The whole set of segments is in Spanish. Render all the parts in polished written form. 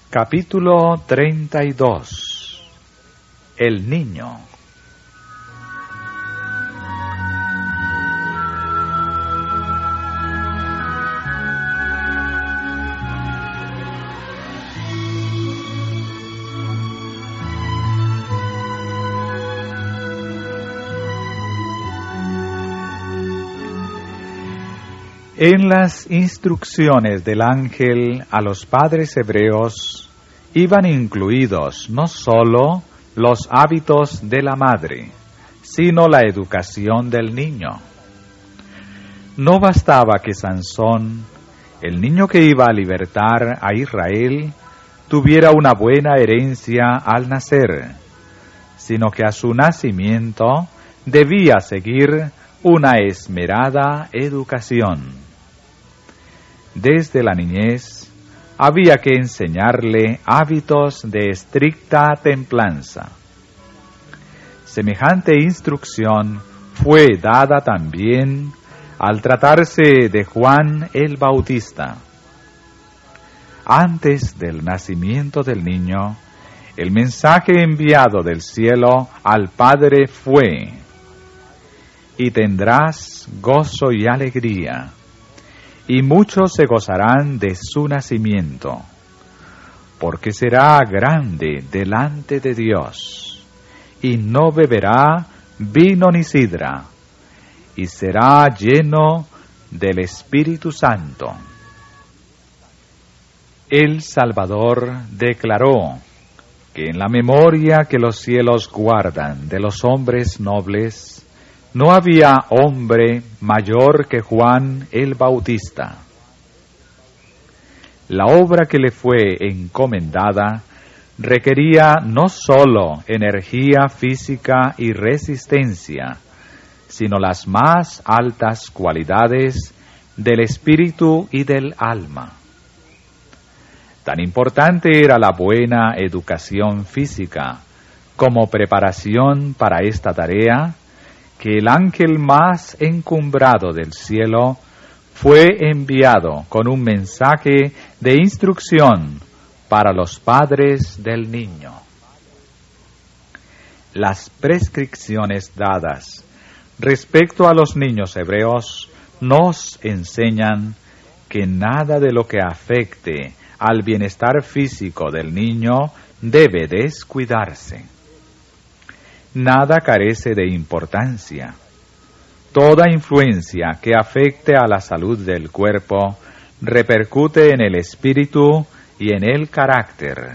Capítulo 32. El niño. En las instrucciones del ángel a los padres hebreos iban incluidos no sólo los hábitos de la madre, sino la educación del niño. No bastaba que Sansón, el niño que iba a libertar a Israel, tuviera una buena herencia al nacer, sino que a su nacimiento debía seguir una esmerada educación. Desde la niñez había que enseñarle hábitos de estricta templanza. Semejante instrucción fue dada también al tratarse de Juan el Bautista. Antes del nacimiento del niño, el mensaje enviado del cielo al Padre fue: y tendrás gozo y alegría, y muchos se gozarán de su nacimiento, porque será grande delante de Dios, y no beberá vino ni sidra, y será lleno del Espíritu Santo. El Salvador declaró que en la memoria que los cielos guardan de los hombres nobles, no había hombre mayor que Juan el Bautista. La obra que le fue encomendada requería no sólo energía física y resistencia, sino las más altas cualidades del espíritu y del alma. Tan importante era la buena educación física como preparación para esta tarea, que el ángel más encumbrado del cielo fue enviado con un mensaje de instrucción para los padres del niño. Las prescripciones dadas respecto a los niños hebreos nos enseñan que nada de lo que afecte al bienestar físico del niño debe descuidarse. Nada carece de importancia. Toda influencia que afecte a la salud del cuerpo repercute en el espíritu y en el carácter.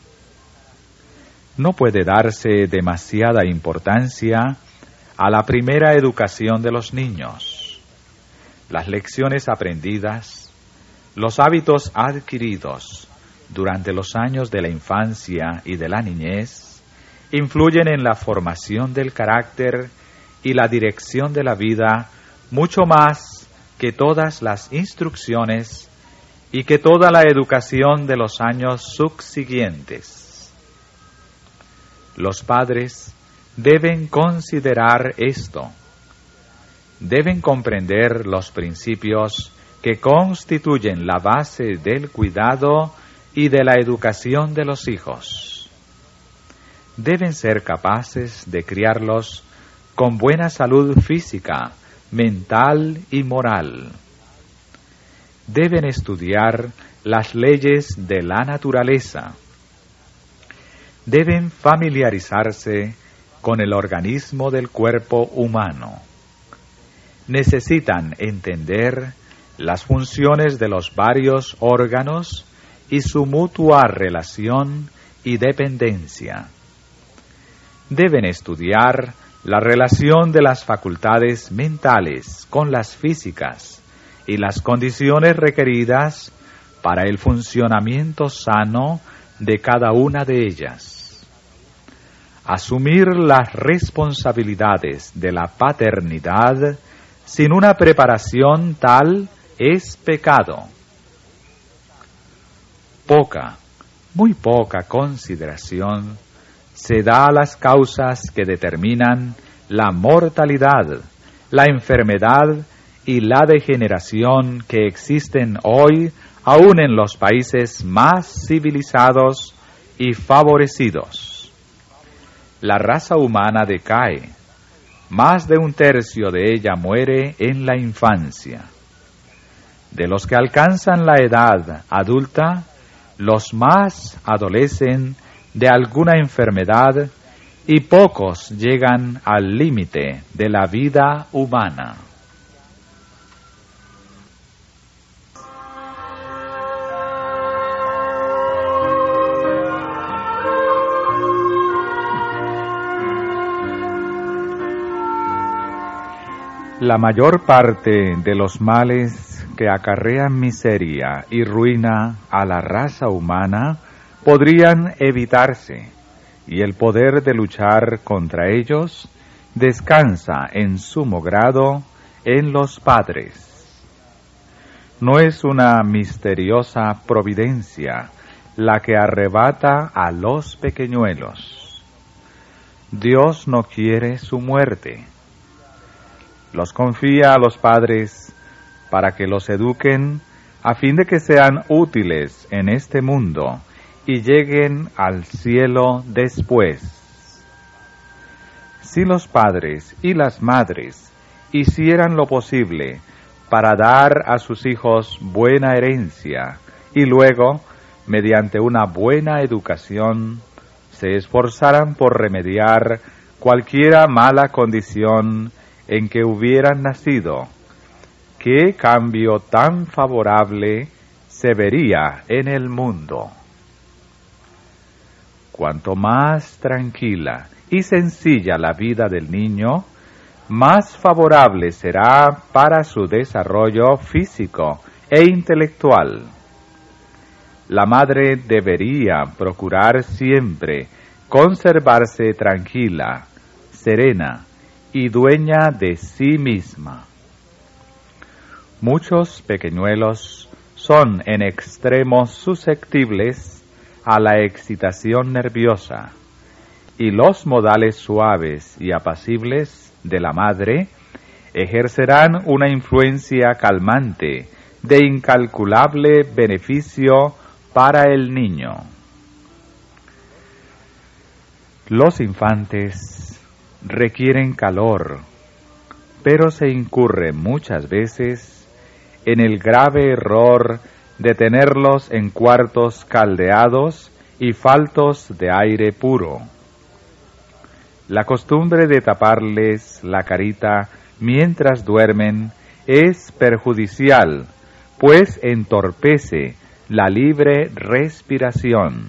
No puede darse demasiada importancia a la primera educación de los niños. Las lecciones aprendidas, los hábitos adquiridos durante los años de la infancia y de la niñez, influyen en la formación del carácter y la dirección de la vida mucho más que todas las instrucciones y que toda la educación de los años subsiguientes. Los padres deben considerar esto. Deben comprender los principios que constituyen la base del cuidado y de la educación de los hijos. Deben ser capaces de criarlos con buena salud física, mental y moral. Deben estudiar las leyes de la naturaleza. Deben familiarizarse con el organismo del cuerpo humano. Necesitan entender las funciones de los varios órganos y su mutua relación y dependencia. Deben estudiar la relación de las facultades mentales con las físicas y las condiciones requeridas para el funcionamiento sano de cada una de ellas. Asumir las responsabilidades de la paternidad sin una preparación tal es pecado. Muy poca consideración se da a las causas que determinan la mortalidad, la enfermedad y la degeneración que existen hoy aún en los países más civilizados y favorecidos. La raza humana decae. Más de 1/3 de ella muere en la infancia. De los que alcanzan la edad adulta, los más adolecen de alguna enfermedad y pocos llegan al límite de la vida humana. La mayor parte de los males que acarrean miseria y ruina a la raza humana podrían evitarse, y el poder de luchar contra ellos descansa en sumo grado en los padres. No es una misteriosa providencia la que arrebata a los pequeñuelos. Dios no quiere su muerte. Los confía a los padres para que los eduquen a fin de que sean útiles en este mundo y lleguen al cielo después. Si los padres y las madres hicieran lo posible para dar a sus hijos buena herencia y luego, mediante una buena educación, se esforzaran por remediar cualquiera mala condición en que hubieran nacido, ¿qué cambio tan favorable se vería en el mundo? Cuanto más tranquila y sencilla la vida del niño, más favorable será para su desarrollo físico e intelectual. La madre debería procurar siempre conservarse tranquila, serena y dueña de sí misma. Muchos pequeñuelos son en extremo susceptibles a la excitación nerviosa, y los modales suaves y apacibles de la madre ejercerán una influencia calmante de incalculable beneficio para el niño. Los infantes requieren calor, pero se incurre muchas veces en el grave error de tenerlos en cuartos caldeados y faltos de aire puro. La costumbre de taparles la carita mientras duermen es perjudicial, pues entorpece la libre respiración.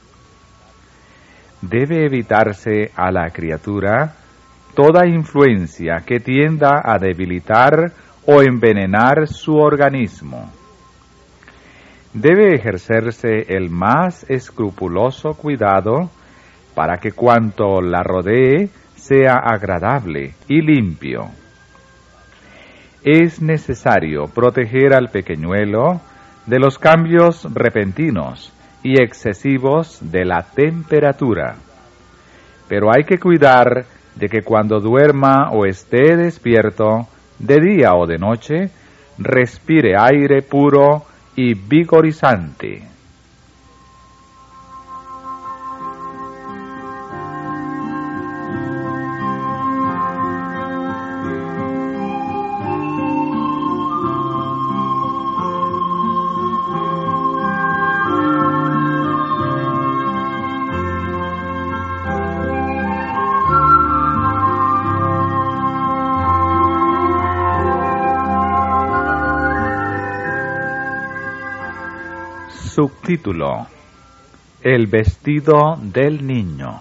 Debe evitarse a la criatura toda influencia que tienda a debilitar o envenenar su organismo. Debe ejercerse el más escrupuloso cuidado para que cuanto la rodee sea agradable y limpio. Es necesario proteger al pequeñuelo de los cambios repentinos y excesivos de la temperatura, pero hay que cuidar de que cuando duerma o esté despierto, de día o de noche, respire aire puro y vigorizante. Subtítulo: El vestido del niño.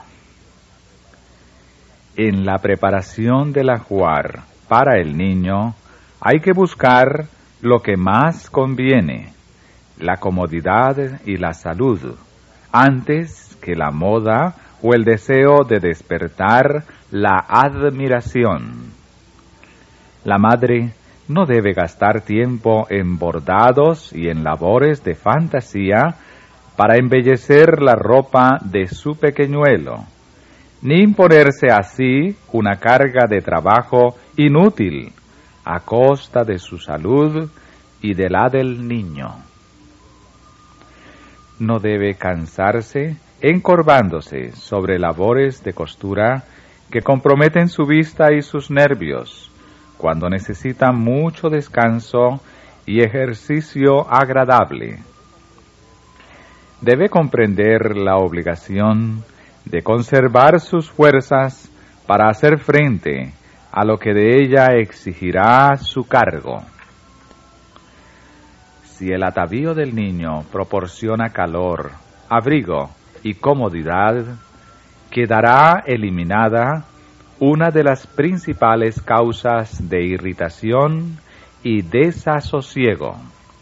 En la preparación del ajuar para el niño hay que buscar lo que más conviene, la comodidad y la salud, antes que la moda o el deseo de despertar la admiración. La madre no debe gastar tiempo en bordados y en labores de fantasía para embellecer la ropa de su pequeñuelo, ni imponerse así una carga de trabajo inútil, a costa de su salud y de la del niño. No debe cansarse encorvándose sobre labores de costura que comprometen su vista y sus nervios, cuando necesita mucho descanso y ejercicio agradable. Debe comprender la obligación de conservar sus fuerzas para hacer frente a lo que de ella exigirá su cargo. Si el atavío del niño proporciona calor, abrigo y comodidad, quedará eliminada una de las principales causas de irritación y desasosiego.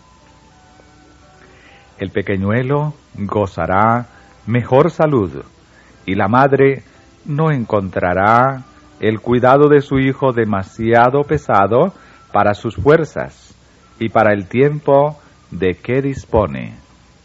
El pequeñuelo gozará mejor salud y la madre no encontrará el cuidado de su hijo demasiado pesado para sus fuerzas y para el tiempo de que dispone.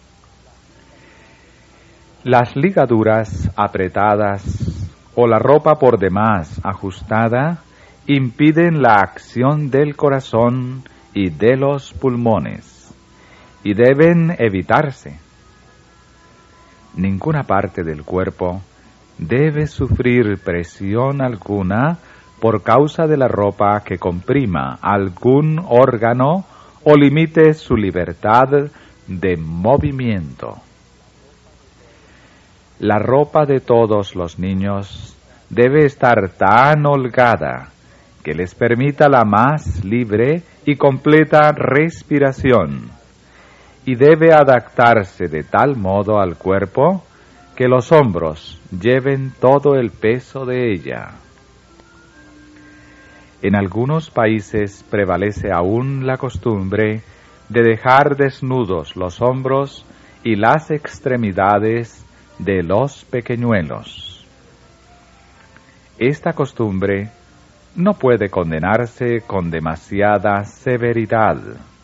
Las ligaduras apretadas o la ropa por demás ajustada impiden la acción del corazón y de los pulmones y deben evitarse. Ninguna parte del cuerpo debe sufrir presión alguna por causa de la ropa que comprima algún órgano o limite su libertad de movimiento. La ropa de todos los niños debe estar tan holgada que les permita la más libre y completa respiración, y debe adaptarse de tal modo al cuerpo que los hombros lleven todo el peso de ella. En algunos países prevalece aún la costumbre de dejar desnudos los hombros y las extremidades de los pequeñuelos. Esta costumbre no puede condenarse con demasiada severidad.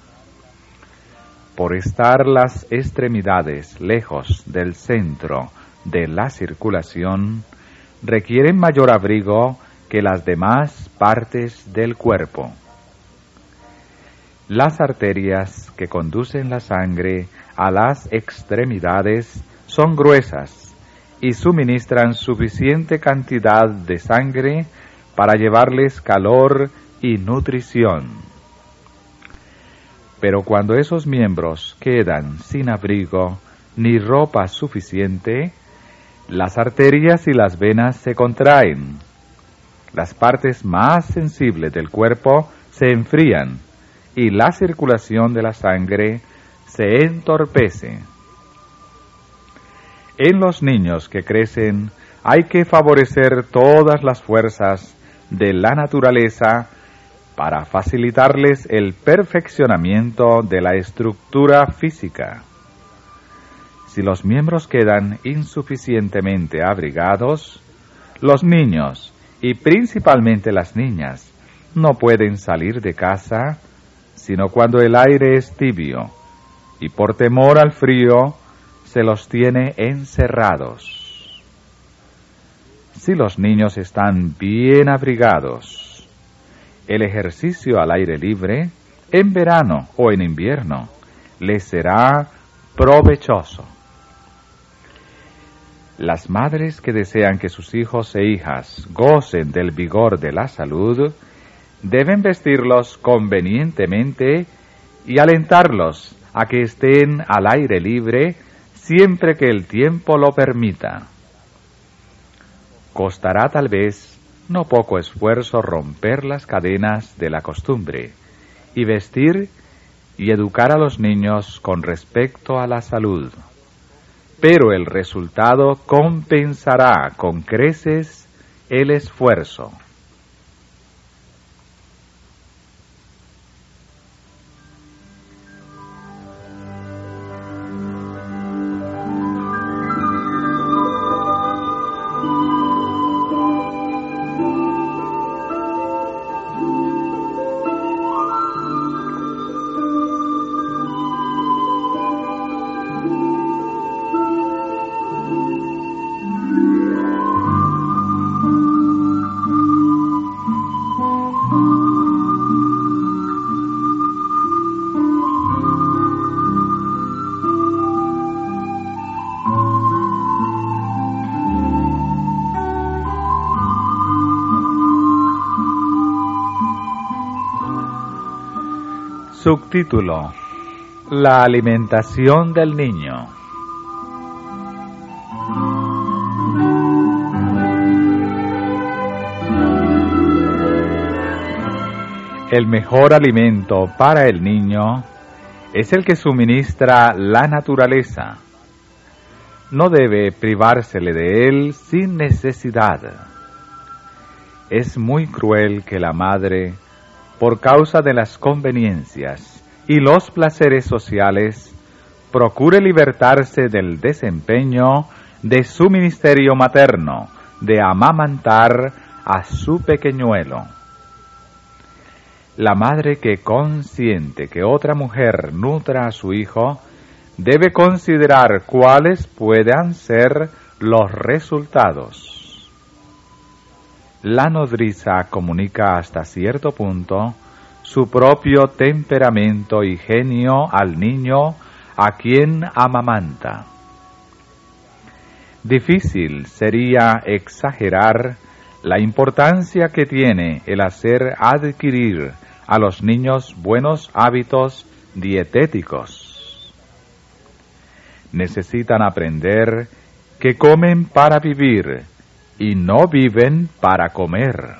Por estar las extremidades lejos del centro de la circulación, requieren mayor abrigo que las demás partes del cuerpo. Las arterias que conducen la sangre a las extremidades son gruesas y suministran suficiente cantidad de sangre para llevarles calor y nutrición. Pero cuando esos miembros quedan sin abrigo ni ropa suficiente, las arterias y las venas se contraen. Las partes más sensibles del cuerpo se enfrían y la circulación de la sangre se entorpece. En los niños que crecen hay que favorecer todas las fuerzas de la naturaleza para facilitarles el perfeccionamiento de la estructura física. Si los miembros quedan insuficientemente abrigados, los niños, y principalmente las niñas, no pueden salir de casa, sino cuando el aire es tibio, y por temor al frío, se los tiene encerrados. Si los niños están bien abrigados, el ejercicio al aire libre, en verano o en invierno, les será provechoso. Las madres que desean que sus hijos e hijas gocen del vigor de la salud, deben vestirlos convenientemente y alentarlos a que estén al aire libre siempre que el tiempo lo permita. Costará tal vez no poco esfuerzo romper las cadenas de la costumbre y vestir y educar a los niños con respecto a la salud. Pero el resultado compensará con creces el esfuerzo. Subtítulo: La alimentación del niño. El mejor alimento para el niño es el que suministra la naturaleza. No debe privársele de él sin necesidad. Es muy cruel que la madre, por causa de las conveniencias y los placeres sociales, procure libertarse del desempeño de su ministerio materno, de amamantar a su pequeñuelo. La madre que consiente que otra mujer nutra a su hijo debe considerar cuáles puedan ser los resultados. La nodriza comunica hasta cierto punto su propio temperamento y genio al niño a quien amamanta. Difícil sería exagerar la importancia que tiene el hacer adquirir a los niños buenos hábitos dietéticos. Necesitan aprender que comen para vivir y no viven para comer.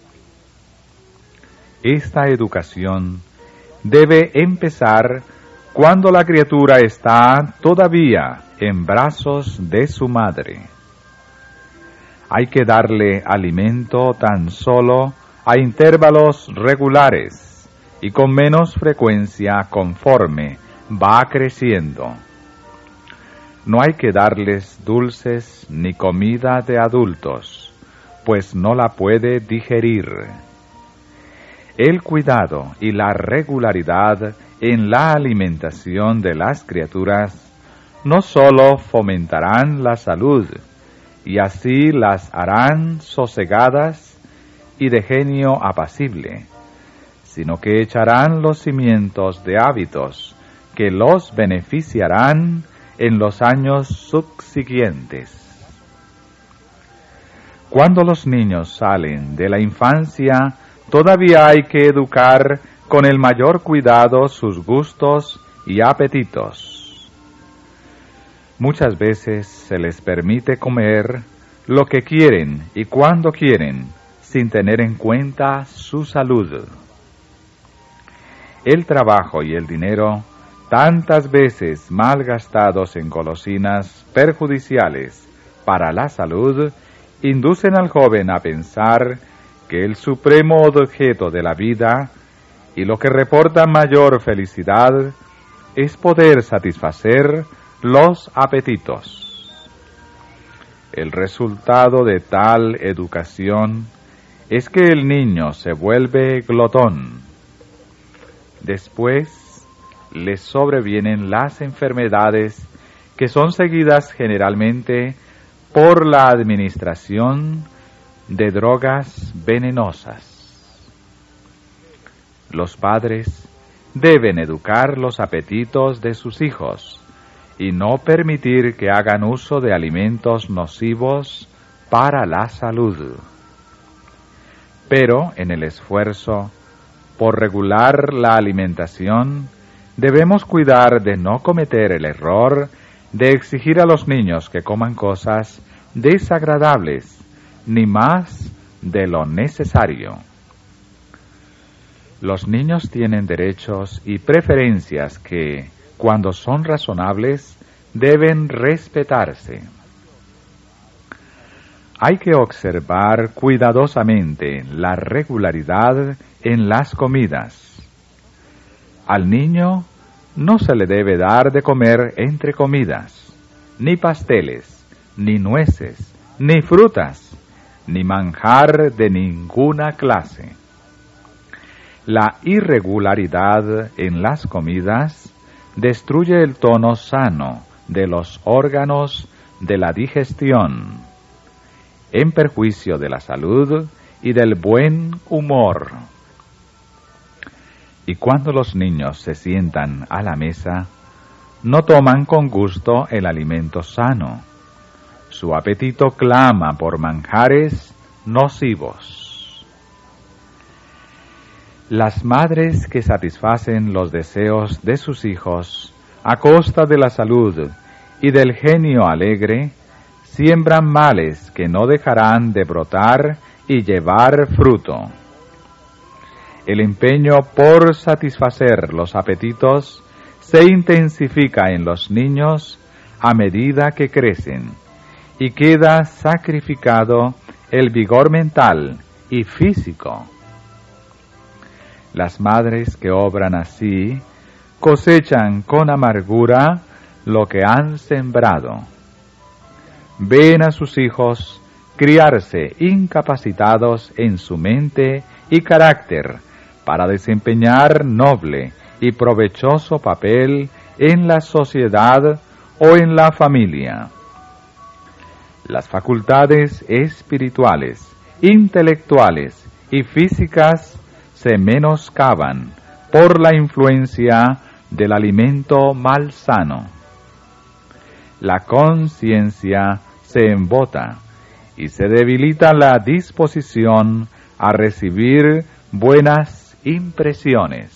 Esta educación debe empezar cuando la criatura está todavía en brazos de su madre. Hay que darle alimento tan solo a intervalos regulares y con menos frecuencia conforme va creciendo. No hay que darles dulces ni comida de adultos, pues no la puede digerir. El cuidado y la regularidad en la alimentación de las criaturas no sólo fomentarán la salud, y así las harán sosegadas y de genio apacible, sino que echarán los cimientos de hábitos que los beneficiarán en los años subsiguientes. Cuando los niños salen de la infancia, todavía hay que educar con el mayor cuidado sus gustos y apetitos. Muchas veces se les permite comer lo que quieren y cuando quieren, sin tener en cuenta su salud. El trabajo y el dinero, tantas veces mal gastados en golosinas perjudiciales para la salud, inducen al joven a pensar que el supremo objeto de la vida y lo que reporta mayor felicidad es poder satisfacer los apetitos. El resultado de tal educación es que el niño se vuelve glotón. Después le sobrevienen las enfermedades que son seguidas generalmente por la administración de drogas venenosas. Los padres deben educar los apetitos de sus hijos y no permitir que hagan uso de alimentos nocivos para la salud. Pero en el esfuerzo por regular la alimentación, debemos cuidar de no cometer el error de exigir a los niños que coman cosas desagradables, ni más de lo necesario. Los niños tienen derechos y preferencias que, cuando son razonables, deben respetarse. Hay que observar cuidadosamente la regularidad en las comidas. Al niño no se le debe dar de comer entre comidas, ni pasteles, ni nueces, ni frutas, ni manjar de ninguna clase. La irregularidad en las comidas destruye el tono sano de los órganos de la digestión, en perjuicio de la salud y del buen humor. Y cuando los niños se sientan a la mesa, no toman con gusto el alimento sano. Su apetito clama por manjares nocivos. Las madres que satisfacen los deseos de sus hijos a costa de la salud y del genio alegre, siembran males que no dejarán de brotar y llevar fruto. El empeño por satisfacer los apetitos se intensifica en los niños a medida que crecen y queda sacrificado el vigor mental y físico. Las madres que obran así cosechan con amargura lo que han sembrado. Ven a sus hijos criarse incapacitados en su mente y carácter para desempeñar noble y provechoso papel en la sociedad o en la familia. Las facultades espirituales, intelectuales y físicas se menoscaban por la influencia del alimento malsano. La conciencia se embota y se debilita la disposición a recibir buenas impresiones.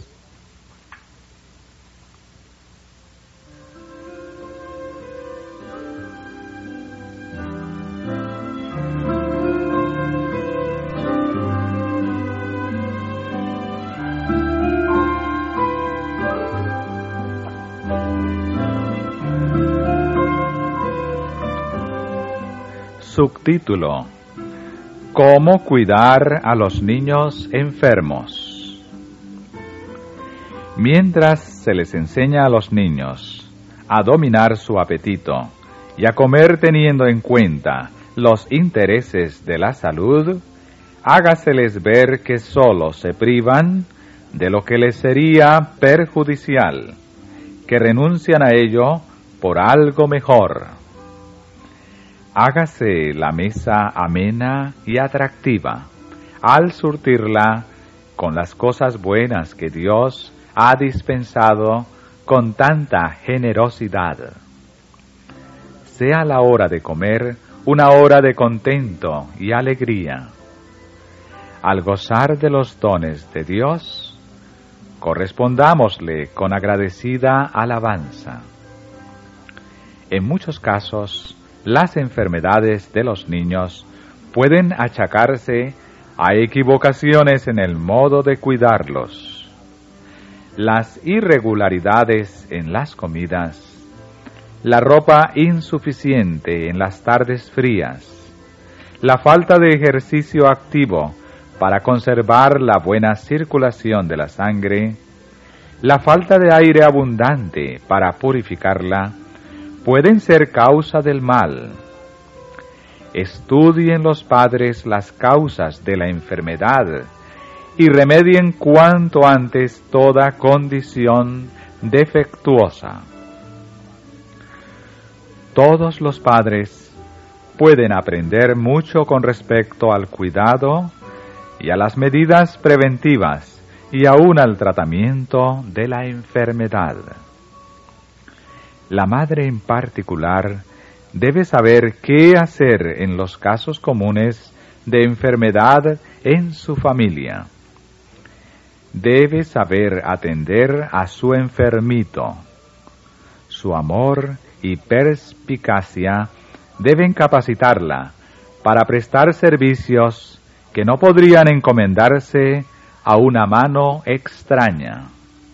Subtítulo: ¿Cómo cuidar a los niños enfermos? Mientras se les enseña a los niños a dominar su apetito y a comer teniendo en cuenta los intereses de la salud, hágaseles ver que sólo se privan de lo que les sería perjudicial, que renuncian a ello por algo mejor. Hágase la mesa amena y atractiva al surtirla con las cosas buenas que Dios ha dispensado con tanta generosidad. Sea la hora de comer una hora de contento y alegría. Al gozar de los dones de Dios, correspondámosle con agradecida alabanza. En muchos casos, las enfermedades de los niños pueden achacarse a equivocaciones en el modo de cuidarlos. Las irregularidades en las comidas, la ropa insuficiente en las tardes frías, la falta de ejercicio activo para conservar la buena circulación de la sangre, la falta de aire abundante para purificarla, pueden ser causa del mal. Estudien los padres las causas de la enfermedad y remedien cuanto antes toda condición defectuosa. Todos los padres pueden aprender mucho con respecto al cuidado y a las medidas preventivas y aún al tratamiento de la enfermedad. La madre en particular debe saber qué hacer en los casos comunes de enfermedad en su familia. Debe saber atender a su enfermito. Su amor y perspicacia deben capacitarla para prestar servicios que no podrían encomendarse a una mano extraña.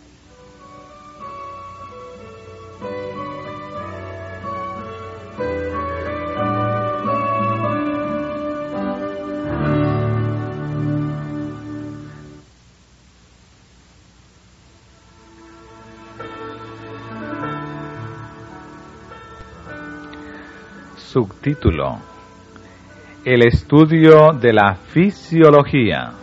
Subtítulo: El estudio de la fisiología.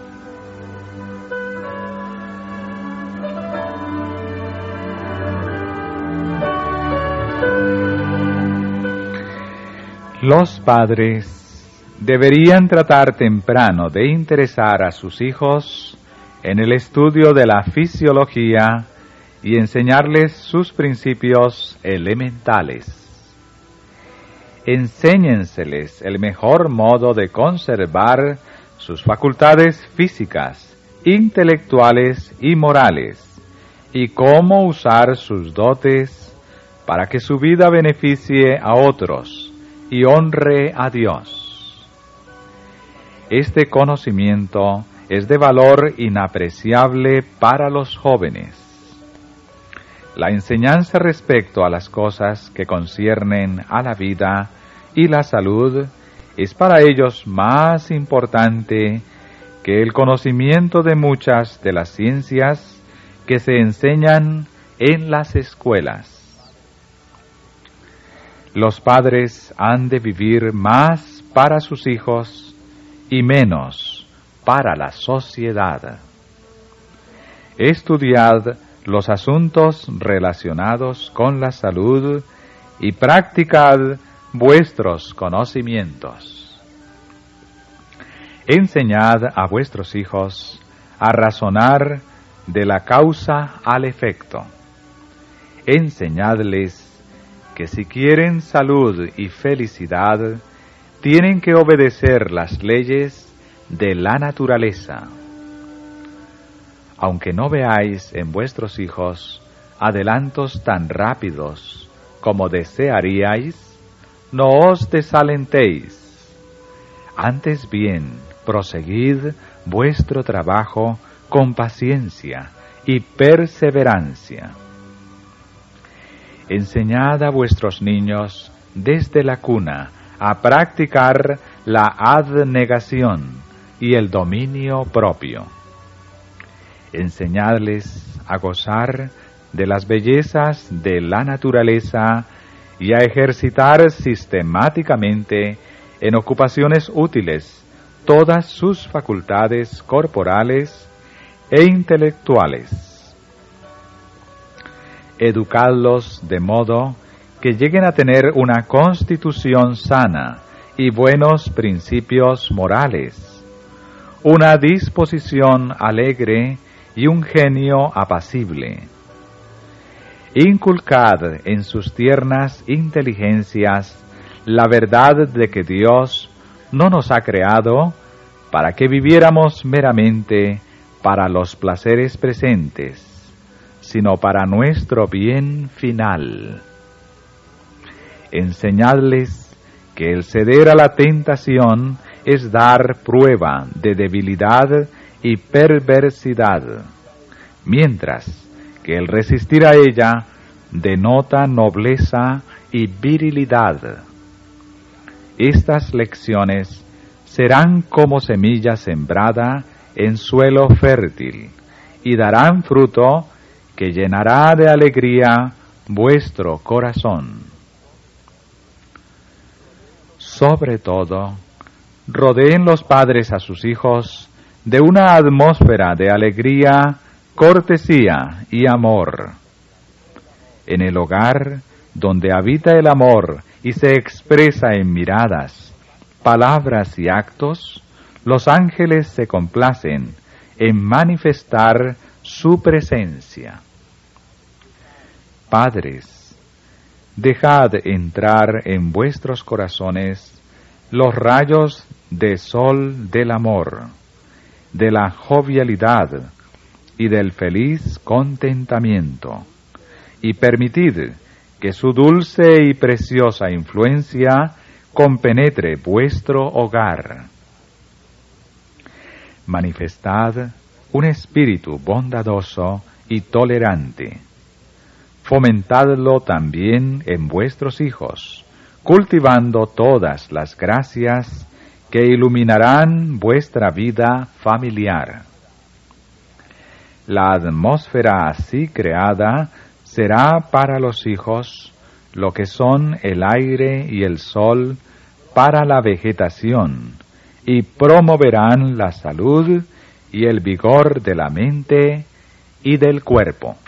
Los padres deberían tratar temprano de interesar a sus hijos en el estudio de la fisiología y enseñarles sus principios elementales. Enséñenseles el mejor modo de conservar sus facultades físicas intelectuales y morales, y cómo usar sus dotes para que su vida beneficie a otros y honre a Dios. Este conocimiento es de valor inapreciable para los jóvenes. La enseñanza respecto a las cosas que conciernen a la vida y la salud es para ellos más importante que el conocimiento de muchas de las ciencias que se enseñan en las escuelas. Los padres han de vivir más para sus hijos y menos para la sociedad. Estudiad los asuntos relacionados con la salud y practicad vuestros conocimientos. Enseñad a vuestros hijos a razonar de la causa al efecto. Enseñadles que si quieren salud y felicidad, tienen que obedecer las leyes de la naturaleza. Aunque no veáis en vuestros hijos adelantos tan rápidos como desearíais, no os desalentéis. Antes bien, proseguid vuestro trabajo con paciencia y perseverancia. Enseñad a vuestros niños desde la cuna a practicar la abnegación y el dominio propio. Enseñadles a gozar de las bellezas de la naturaleza y a ejercitar sistemáticamente en ocupaciones útiles todas sus facultades corporales e intelectuales. Educadlos de modo que lleguen a tener una constitución sana y buenos principios morales, una disposición alegre y un genio apacible. Inculcad en sus tiernas inteligencias la verdad de que Dios no nos ha creado para que viviéramos meramente para los placeres presentes, sino para nuestro bien final. Enseñadles que el ceder a la tentación es dar prueba de debilidad y perversidad, mientras que el resistir a ella denota nobleza y virilidad. Estas lecciones serán como semilla sembrada en suelo fértil y darán fruto que llenará de alegría vuestro corazón. Sobre todo, rodeen los padres a sus hijos de una atmósfera de alegría, cortesía y amor. En el hogar donde habita el amor y se expresa en miradas, palabras y actos, los ángeles se complacen en manifestar su presencia. Padres, dejad entrar en vuestros corazones los rayos de sol del amor, de la jovialidad y del feliz contentamiento, y permitid que su dulce y preciosa influencia compenetre vuestro hogar. Manifestad un espíritu bondadoso y tolerante. Fomentadlo también en vuestros hijos, cultivando todas las gracias que iluminarán vuestra vida familiar. La atmósfera así creada será para los hijos lo que son el aire y el sol para la vegetación, y promoverán la salud y el vigor de la mente y del cuerpo.